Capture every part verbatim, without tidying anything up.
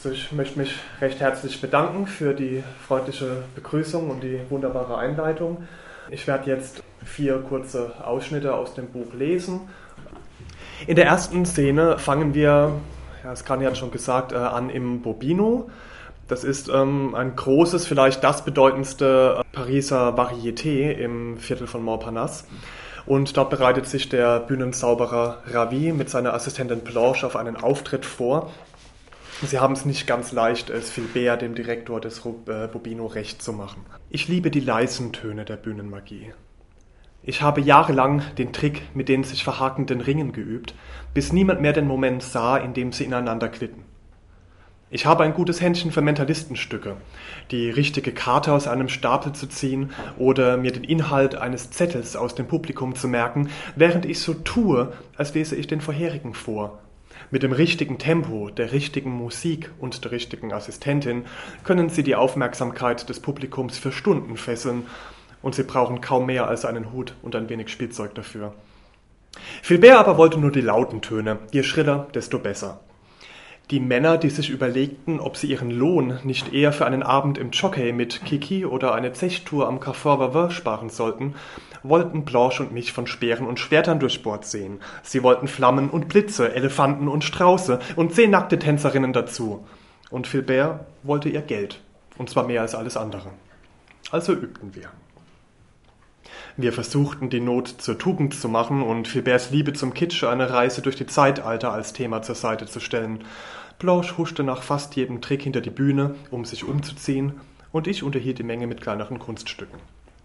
Also ich möchte mich recht herzlich bedanken für die freundliche Begrüßung und die wunderbare Einleitung. Ich werde jetzt vier kurze Ausschnitte aus dem Buch lesen. In der ersten Szene fangen wir, ja, das Kani hat schon gesagt, äh, an im Bobino. Das ist ähm, ein großes, vielleicht das bedeutendste äh, Pariser Varieté im Viertel von Montparnasse. Und dort bereitet sich der Bühnenzauberer Ravi mit seiner Assistentin Blanche auf einen Auftritt vor. Sie haben es nicht ganz leicht, es Philbert, dem Direktor des Bobino, recht zu machen. Ich liebe die leisen Töne der Bühnenmagie. Ich habe jahrelang den Trick mit den sich verhakenden Ringen geübt, bis niemand mehr den Moment sah, in dem sie ineinander glitten. Ich habe ein gutes Händchen für Mentalistenstücke, die richtige Karte aus einem Stapel zu ziehen oder mir den Inhalt eines Zettels aus dem Publikum zu merken, während ich so tue, als lese ich den vorherigen vor. Mit dem richtigen Tempo, der richtigen Musik und der richtigen Assistentin können Sie die Aufmerksamkeit des Publikums für Stunden fesseln und Sie brauchen kaum mehr als einen Hut und ein wenig Spielzeug dafür. Philbert aber wollte nur die lauten Töne, je schriller, desto besser. Die Männer, die sich überlegten, ob sie ihren Lohn nicht eher für einen Abend im Jockey mit Kiki oder eine Zechtour am Carrefour Vavin sparen sollten, wollten Blanche und mich von Speeren und Schwertern durchbohrt sehen. Sie wollten Flammen und Blitze, Elefanten und Strauße und zehn nackte Tänzerinnen dazu. Und Philbert wollte ihr Geld, und zwar mehr als alles andere. Also übten wir. Wir versuchten, die Not zur Tugend zu machen und Philberts Liebe zum Kitsch, eine Reise durch die Zeitalter, als Thema zur Seite zu stellen. Blanche huschte nach fast jedem Trick hinter die Bühne, um sich umzuziehen, und ich unterhielt die Menge mit kleineren Kunststücken.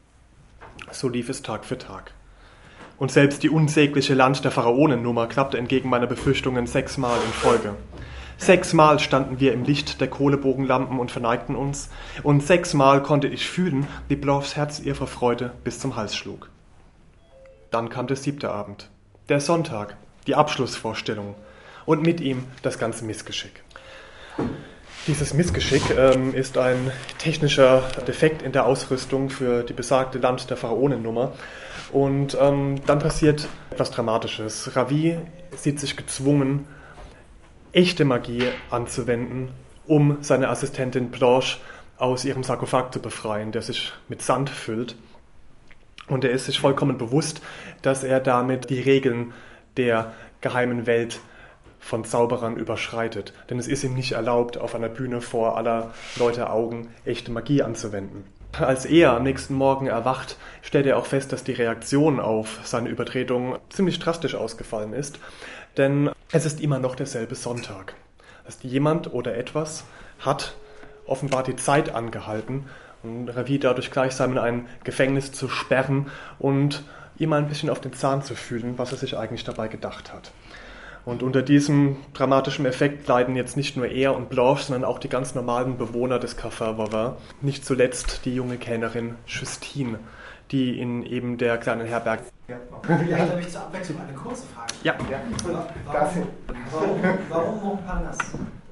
So lief es Tag für Tag. Und selbst die unsägliche Land der Pharaonen-Nummer klappte entgegen meiner Befürchtungen sechsmal in Folge. Sechsmal standen wir im Licht der Kohlebogenlampen und verneigten uns, und sechsmal konnte ich fühlen, wie Blanches Herz ihr vor Freude bis zum Hals schlug. Dann kam der siebte Abend, der Sonntag, die Abschlussvorstellung und mit ihm das ganze Missgeschick. Dieses Missgeschick ähm, ist ein technischer Defekt in der Ausrüstung für die besagte Land der Pharaonen-Nummer. Und ähm, dann passiert etwas Dramatisches. Ravi sieht sich gezwungen, echte Magie anzuwenden, um seine Assistentin Blanche aus ihrem Sarkophag zu befreien, der sich mit Sand füllt. Und er ist sich vollkommen bewusst, dass er damit die Regeln der geheimen Welt von Zauberern überschreitet. Denn es ist ihm nicht erlaubt, auf einer Bühne vor aller Leute Augen echte Magie anzuwenden. Als er am nächsten Morgen erwacht, stellt er auch fest, dass die Reaktion auf seine Übertretung ziemlich drastisch ausgefallen ist. Denn es ist immer noch derselbe Sonntag. Also jemand oder etwas hat offenbar die Zeit angehalten, um Ravi dadurch gleichsam in ein Gefängnis zu sperren und ihm ein bisschen auf den Zahn zu fühlen, was er sich eigentlich dabei gedacht hat. Und unter diesem dramatischen Effekt leiden jetzt nicht nur er und Blanche, sondern auch die ganz normalen Bewohner des Carrefour Vavin. Nicht zuletzt die junge Kellnerin Justine, die in eben der kleinen Herberge... Ja, vielleicht habe ich zur Abwechslung eine kurze Frage. Ja. ja. Warum, warum, warum Montparnasse?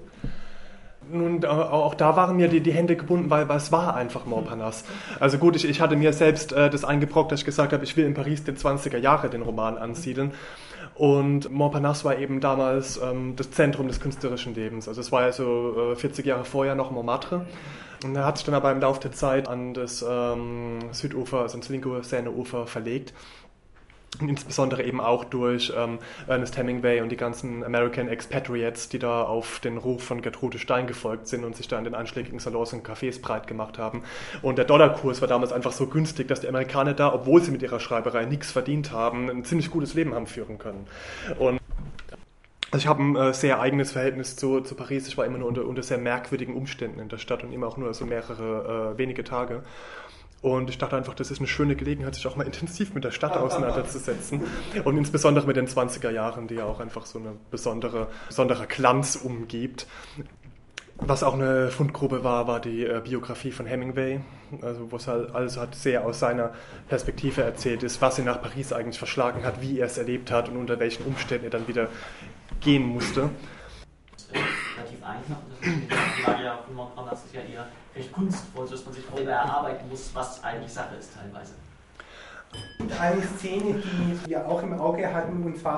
Nun, auch da waren mir die, die Hände gebunden, weil, weil es war einfach Montparnasse. Also gut, ich, ich hatte mir selbst äh, das eingebrockt, dass ich gesagt habe, ich will in Paris der zwanziger Jahre den Roman ansiedeln. Und Montparnasse war eben damals ähm, das Zentrum des künstlerischen Lebens. Also es war ja so äh, vierzig Jahre vorher noch Montmartre. Und er hat sich dann aber im Laufe der Zeit an das ähm, Südufer, also ans linke Seineufer verlegt. Und insbesondere eben auch durch ähm, Ernest Hemingway und die ganzen American Expatriates, die da auf den Ruf von Gertrude Stein gefolgt sind und sich da in den einschlägigen Salons und Cafés breit gemacht haben. Und der Dollarkurs war damals einfach so günstig, dass die Amerikaner da, obwohl sie mit ihrer Schreiberei nichts verdient haben, ein ziemlich gutes Leben haben führen können. Und also ich habe ein äh, sehr eigenes Verhältnis zu, zu Paris. Ich war immer nur unter, unter sehr merkwürdigen Umständen in der Stadt und immer auch nur so mehrere äh, wenige Tage. Und ich dachte einfach, das ist eine schöne Gelegenheit, sich auch mal intensiv mit der Stadt auseinanderzusetzen. Und insbesondere mit den zwanziger Jahren, die ja auch einfach so eine besondere, besonderer Glanz umgibt. Was auch eine Fundgrube war, war die äh, Biografie von Hemingway, also wo es halt alles hat sehr aus seiner Perspektive erzählt ist, was ihn nach Paris eigentlich verschlagen hat, wie er es erlebt hat und unter welchen Umständen er dann wieder gehen musste. Relativ einfach, das ist die Frage ja von Montparnasse ist ja eher recht kunstvoll, dass man sich selber erarbeiten muss, was eigentlich Sache ist teilweise. Und eine Szene, die wir auch im Auge hatten, und zwar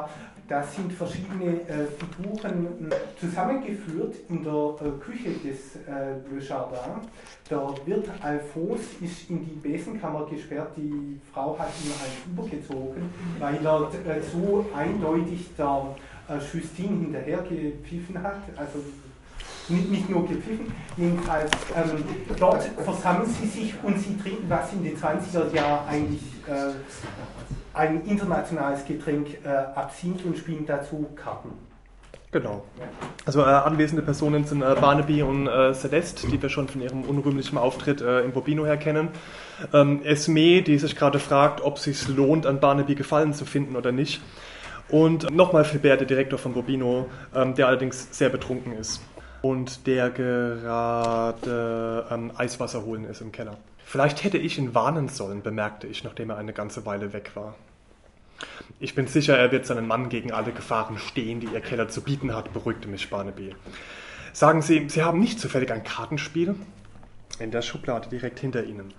da sind verschiedene äh, Figuren zusammengeführt in der äh, Küche des äh, Le Jardin. Der Wirt Alphonse ist in die Besenkammer gesperrt, die Frau hat ihn halt übergezogen, weil er äh, so eindeutig der äh, Justine hinterhergepfiffen hat. Also nicht, nicht nur gepfiffen, jedenfalls ähm, dort versammeln sie sich und sie trinken, was in den zwanziger Jahren eigentlich äh, ein internationales Getränk äh, Absinth und spielen dazu Karten. Genau. Also äh, anwesende Personen sind äh, Barnaby und äh, Celeste, die wir schon von ihrem unrühmlichen Auftritt äh, im Bobino her kennen. Ähm, Esme, die sich gerade fragt, ob es sich lohnt, an Barnaby Gefallen zu finden oder nicht. Und nochmal Philbert, der Direktor von Bobino, ähm, der allerdings sehr betrunken ist. Und der gerade ähm, Eiswasser holen ist im Keller. Vielleicht hätte ich ihn warnen sollen, bemerkte ich, nachdem er eine ganze Weile weg war. Ich bin sicher, er wird seinen Mann gegen alle Gefahren stehen, die ihr Keller zu bieten hat, beruhigte mich Barnaby. Sagen Sie, Sie haben nicht zufällig ein Kartenspiel? In der Schublade direkt hinter Ihnen.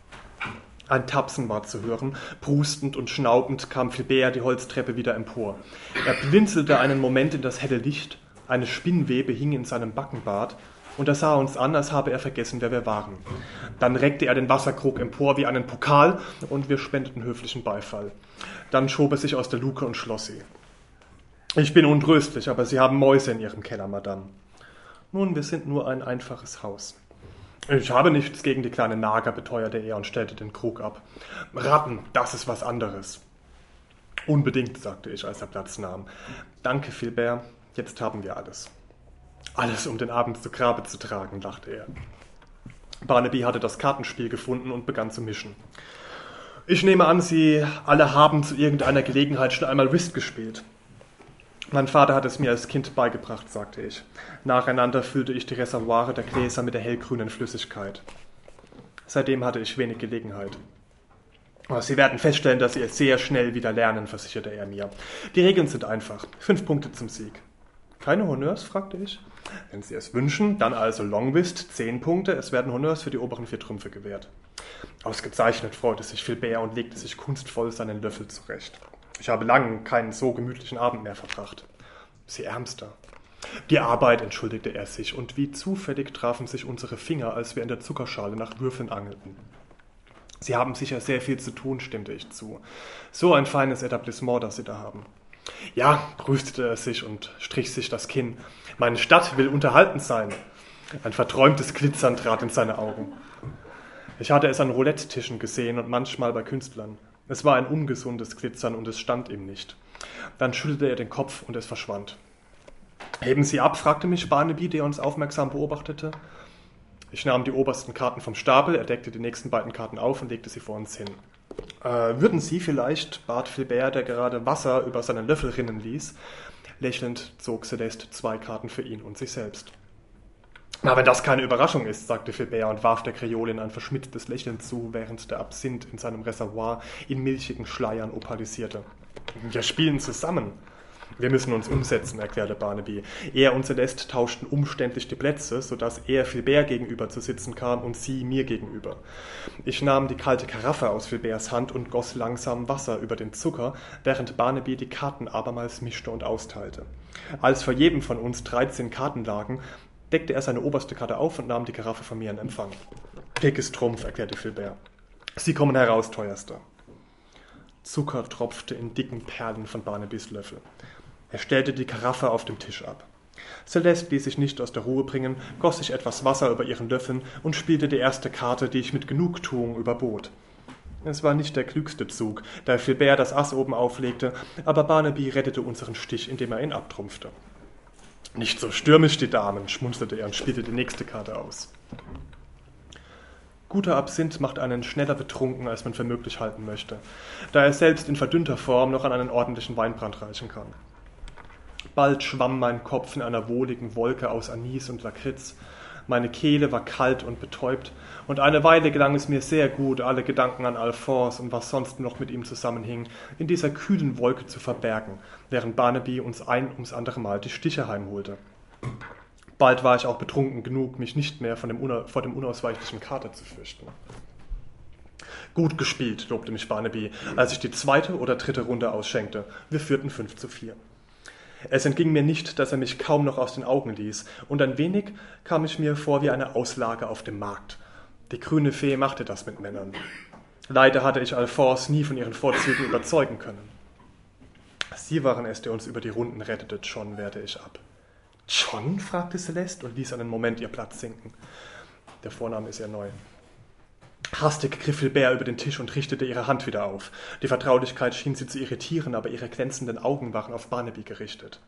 Ein Tapsen war zu hören. Prustend und schnaubend kam Philbert die Holztreppe wieder empor. Er blinzelte einen Moment in das helle Licht. Eine Spinnwebe hing in seinem Backenbart und er sah uns an, als habe er vergessen, wer wir waren. Dann reckte er den Wasserkrug empor wie einen Pokal und wir spendeten höflichen Beifall. Dann schob er sich aus der Luke und schloss sie. Ich bin untröstlich, aber Sie haben Mäuse in Ihrem Keller, Madame. Nun, wir sind nur ein einfaches Haus. Ich habe nichts gegen die kleine Nager, beteuerte er und stellte den Krug ab. Ratten, das ist was anderes. Unbedingt, sagte ich, als er Platz nahm. Danke, Philbert. Jetzt haben wir alles. Alles, um den Abend zu Grabe zu tragen, lachte er. Barnaby hatte das Kartenspiel gefunden und begann zu mischen. Ich nehme an, Sie alle haben zu irgendeiner Gelegenheit schon einmal Whist gespielt. Mein Vater hat es mir als Kind beigebracht, sagte ich. Nacheinander füllte ich die Reservoire der Gläser mit der hellgrünen Flüssigkeit. Seitdem hatte ich wenig Gelegenheit. Sie werden feststellen, dass Sie es sehr schnell wieder lernen, versicherte er mir. Die Regeln sind einfach. Fünf Punkte zum Sieg. Keine Honneurs, fragte ich. Wenn Sie es wünschen, dann also Long Whist, zehn Punkte. Es werden Honneurs für die oberen vier Trümpfe gewährt. Ausgezeichnet, freute sich Philbert und legte sich kunstvoll seinen Löffel zurecht. Ich habe lange keinen so gemütlichen Abend mehr verbracht. Sie Ärmster. Die Arbeit, entschuldigte er sich, und wie zufällig trafen sich unsere Finger, als wir in der Zuckerschale nach Würfeln angelten. Sie haben sicher sehr viel zu tun, stimmte ich zu. So ein feines Etablissement, das Sie da haben. Ja, brüstete er sich und strich sich das Kinn. Meine Stadt will unterhaltend sein. Ein verträumtes Glitzern trat in seine Augen. Ich hatte es an Roulette-Tischen gesehen und manchmal bei Künstlern. Es war ein ungesundes Glitzern und es stand ihm nicht. Dann schüttelte er den Kopf und es verschwand. Heben Sie ab, fragte mich Barnaby, der uns aufmerksam beobachtete. Ich nahm die obersten Karten vom Stapel, er deckte die nächsten beiden Karten auf und legte sie vor uns hin. Äh, würden Sie vielleicht, bat Philbert, der gerade Wasser über seinen Löffel rinnen ließ. Lächelnd zog Celeste zwei Karten für ihn und sich selbst. Na, wenn das keine Überraschung ist, sagte Philbert und warf der Kreolin ein verschmitztes Lächeln zu, während der Absinth in seinem Reservoir in milchigen Schleiern opalisierte. Wir spielen zusammen. Wir müssen uns umsetzen, erklärte Barnaby. Er und Celeste tauschten umständlich die Plätze, sodass er Philbert gegenüber zu sitzen kam und sie mir gegenüber. Ich nahm die kalte Karaffe aus Philberts Hand und goss langsam Wasser über den Zucker, während Barnaby die Karten abermals mischte und austeilte. Als vor jedem von uns dreizehn Karten lagen, deckte er seine oberste Karte auf und nahm die Karaffe von mir in Empfang. Pik ist Trumpf, erklärte Philbert. Sie kommen heraus, teuerster. Zucker tropfte in dicken Perlen von Barnabys Löffel. Er stellte die Karaffe auf dem Tisch ab. Celeste ließ sich nicht aus der Ruhe bringen, goss sich etwas Wasser über ihren Löffeln und spielte die erste Karte, die ich mit Genugtuung überbot. Es war nicht der klügste Zug, da Philbert das Ass oben auflegte, aber Barnaby rettete unseren Stich, indem er ihn abtrumpfte. Nicht so stürmisch, die Damen, schmunzelte er und spielte die nächste Karte aus. Guter Absinth macht einen schneller betrunken, als man für möglich halten möchte, da er selbst in verdünnter Form noch an einen ordentlichen Weinbrand reichen kann. Bald schwamm mein Kopf in einer wohligen Wolke aus Anis und Lakritz. Meine Kehle war kalt und betäubt, und eine Weile gelang es mir sehr gut, alle Gedanken an Alphonse und was sonst noch mit ihm zusammenhing, in dieser kühlen Wolke zu verbergen, während Barnaby uns ein ums andere Mal die Stiche heimholte. Bald war ich auch betrunken genug, mich nicht mehr von dem una- vor dem unausweichlichen Kater zu fürchten. Gut gespielt, lobte mich Barnaby, als ich die zweite oder dritte Runde ausschenkte. Wir führten fünf zu vier. Es entging mir nicht, dass er mich kaum noch aus den Augen ließ, und ein wenig kam ich mir vor wie eine Auslage auf dem Markt. Die grüne Fee machte das mit Männern. Leider hatte ich Alphonse nie von ihren Vorzügen überzeugen können. Sie waren es, der uns über die Runden rettete, John, wehrte ich ab. John? Fragte Celeste und ließ einen Moment ihr Platz sinken. Der Vorname ist ihr neu. Hastig griff Philbert über den Tisch und richtete ihre Hand wieder auf. Die Vertraulichkeit schien sie zu irritieren, aber ihre glänzenden Augen waren auf Barnaby gerichtet.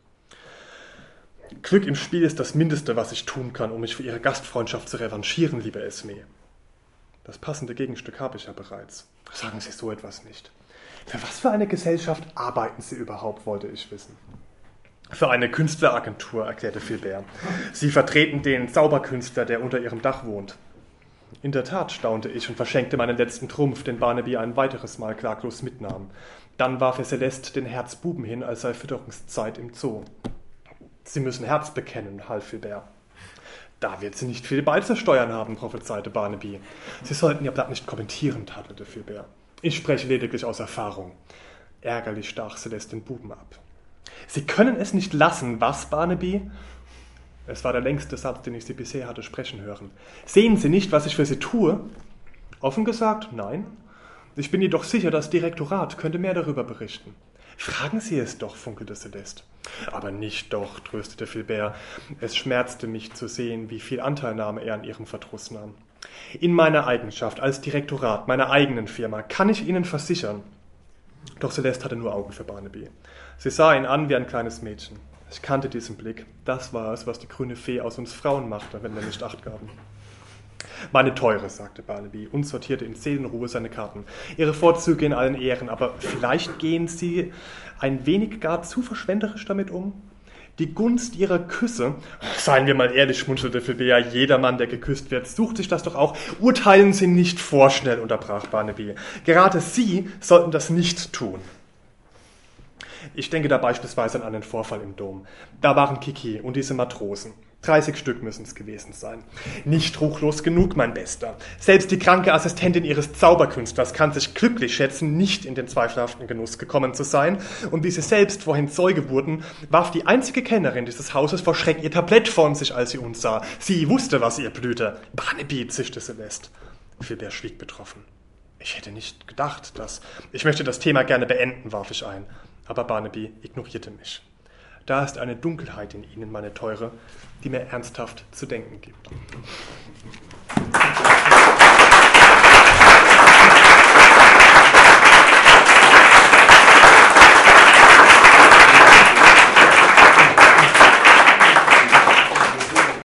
Glück im Spiel ist das Mindeste, was ich tun kann, um mich für ihre Gastfreundschaft zu revanchieren, liebe Esme. Das passende Gegenstück habe ich ja bereits. Sagen Sie so etwas nicht. Für was für eine Gesellschaft arbeiten Sie überhaupt, wollte ich wissen. Für eine Künstleragentur, erklärte Philbert. Sie vertreten den Zauberkünstler, der unter Ihrem Dach wohnt. In der Tat, staunte ich und verschenkte meinen letzten Trumpf, den Barnaby ein weiteres Mal klaglos mitnahm. Dann warf er Celeste den Herzbuben hin, als sei Fütterungszeit im Zoo. Sie müssen Herz bekennen, half Philbert. Da wird sie nicht viel beizusteuern haben, prophezeite Barnaby. Sie sollten Ihr Blatt nicht kommentieren, tadelte Philbert. Ich spreche lediglich aus Erfahrung. Ärgerlich stach Celeste den Buben ab. Sie können es nicht lassen, was, Barnaby? Es war der längste Satz, den ich Sie bisher hatte sprechen hören. Sehen Sie nicht, was ich für Sie tue? Offen gesagt, nein. Ich bin jedoch sicher, das Direktorat könnte mehr darüber berichten. Fragen Sie es doch, funkelte Celeste. Aber nicht doch, tröstete Philbert. Es schmerzte mich zu sehen, wie viel Anteilnahme er an Ihrem Verdruss nahm. In meiner Eigenschaft als Direktorat meiner eigenen Firma kann ich Ihnen versichern. Doch Celeste hatte nur Augen für Barnaby. Sie sah ihn an wie ein kleines Mädchen. Ich kannte diesen Blick. Das war es, was die grüne Fee aus uns Frauen machte, wenn wir nicht Acht gaben. Meine Teure, sagte Barnaby und sortierte in Seelenruhe seine Karten. Ihre Vorzüge in allen Ehren, aber vielleicht gehen Sie ein wenig gar zu verschwenderisch damit um? Die Gunst Ihrer Küsse, seien wir mal ehrlich, schmunzelte Philbert, jeder Mann, der geküsst wird, sucht sich das doch auch. Urteilen Sie nicht vorschnell, unterbrach Barnaby. Gerade Sie sollten das nicht tun. Ich denke da beispielsweise an einen Vorfall im Dom. Da waren Kiki und diese Matrosen. Dreißig Stück müssen es gewesen sein. Nicht ruchlos genug, mein Bester. Selbst die kranke Assistentin ihres Zauberkünstlers kann sich glücklich schätzen, nicht in den zweifelhaften Genuss gekommen zu sein. Und wie sie selbst vorhin Zeuge wurden, warf die einzige Kennerin dieses Hauses vor Schreck ihr Tablett von sich, als sie uns sah. Sie wusste, was ihr blühte. Barnaby, zischte Celeste. Philbert schwieg betroffen. Ich hätte nicht gedacht, dass... Ich möchte das Thema gerne beenden, warf ich ein. Aber Barnaby ignorierte mich. Da ist eine Dunkelheit in Ihnen, meine Teure, die mir ernsthaft zu denken gibt.